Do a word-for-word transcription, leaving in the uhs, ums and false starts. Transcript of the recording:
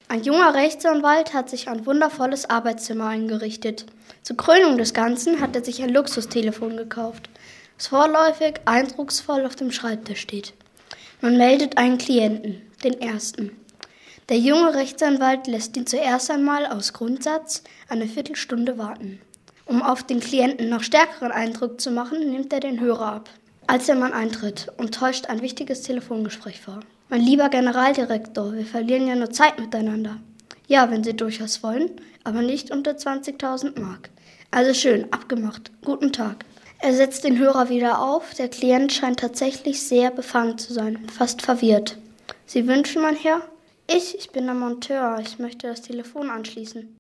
Ein junger Rechtsanwalt hat sich ein wundervolles Arbeitszimmer eingerichtet. Zur Krönung des Ganzen hat er sich ein Luxustelefon gekauft, das vorläufig eindrucksvoll auf dem Schreibtisch steht. Man meldet einen Klienten, den ersten. Der junge Rechtsanwalt lässt ihn zuerst einmal aus Grundsatz eine Viertelstunde warten. Um auf den Klienten noch stärkeren Eindruck zu machen, nimmt er den Hörer ab, als der Mann eintritt und täuscht ein wichtiges Telefongespräch vor. Mein lieber Generaldirektor, wir verlieren ja nur Zeit miteinander. Ja, wenn Sie durchaus wollen, aber nicht unter zwanzigtausend Mark. Also schön, abgemacht. Guten Tag. Er setzt den Hörer wieder auf. Der Klient scheint tatsächlich sehr befangen zu sein, fast verwirrt. Sie wünschen, mein Herr? Ich, ich bin der Monteur. Ich möchte das Telefon anschließen.